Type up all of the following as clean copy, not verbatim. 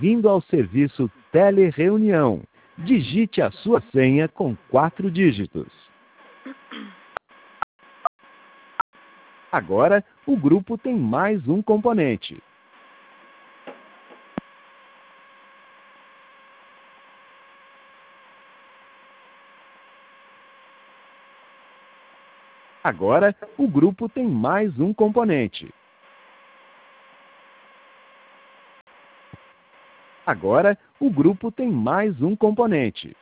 Bem-vindo ao serviço Telereunião. Digite a sua senha com 4 dígitos. Agora, o grupo tem mais um componente. Agora, o grupo tem mais um componente. Agora, o grupo tem mais um componente.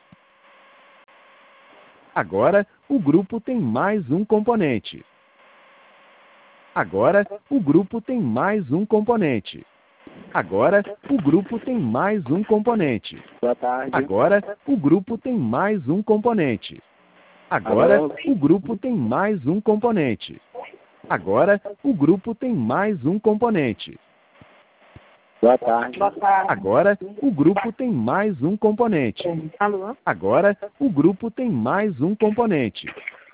Agora, o grupo tem mais um componente. Agora, o grupo tem mais um componente. Agora, o grupo tem mais um componente. Boa tarde. Agora, o grupo tem mais um componente. Agora, o grupo tem mais um componente. Agora, o grupo tem mais um componente. Boa tarde. Boa tarde. Agora, o grupo tem mais um componente. Alô? Agora, o grupo tem mais um componente.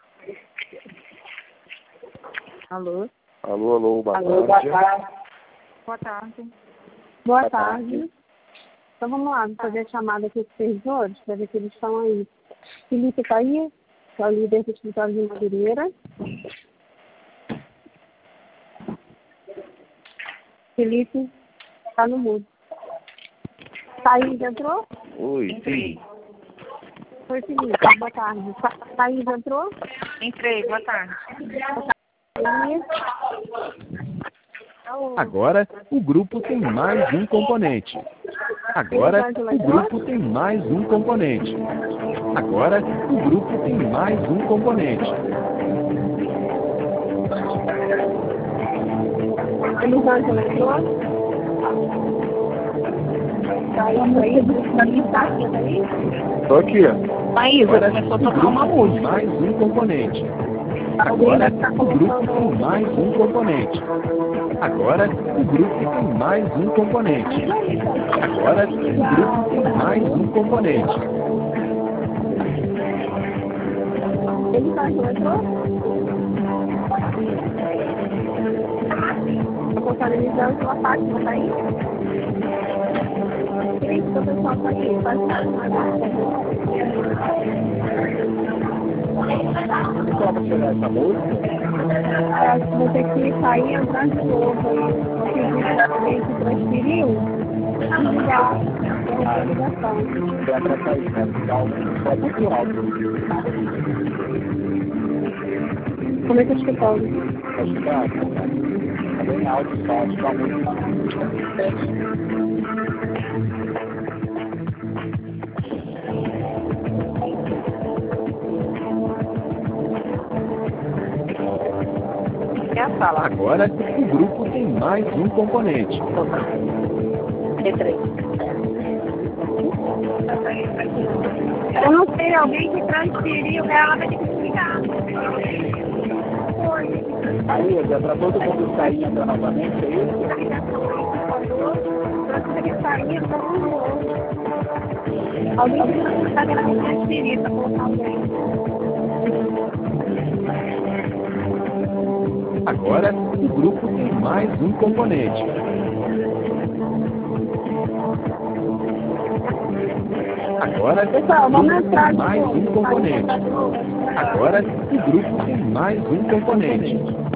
Alô? Alô, boa Alô, tarde. boa tarde. Boa tarde. Boa tarde. Então vamos lá, vou fazer a chamada aqui dos servidores, para ver se eles estão aí. Felipe está aí, que é o líder do escritório de Madureira. Felipe está no mudo. Thaís entrou? Oi, sim. Oi, Felipe, boa tarde. Thaís entrou? Entrei, boa tarde. Aí. Agora, o grupo tem mais um componente. Agora, o grupo tem mais um componente. Agora, o grupo tem mais um componente. Elisângela entrou? Tô aqui. Maísa, Agora, começou a o tocar uma grupo tem música. mais um componente. Agora, o grupo tem mais um componente. Agora, o grupo tem mais um componente. Agora, o grupo tem mais um componente. Elisângela entrou? A contada Elisângela, a Fátima está aí? Felipe, seu pessoal está aí, faz Só pra chegar essa música? vou ter que sair e entrar de novo aí. Acredito que transferiu. Desligar a ligação. Pra tratar isso, né? Tá muito alto. Como é que eu estou falando? Acho que tá bem alto o som, acho que tá muito. É a sala. Agora, o grupo tem mais um componente. Entrei. Eu não sei, alguém que transferiu, ela vai ter que desligar. Aí, é pra todo mundo sair e entrar novamente, é isso? Alguém que está querendo transferir para colocar alguém. Agora, o grupo tem mais um componente. Agora, Pessoal, o vamos grupo entrar tem de mais novo. um componente. Agora, o grupo tem mais um componente.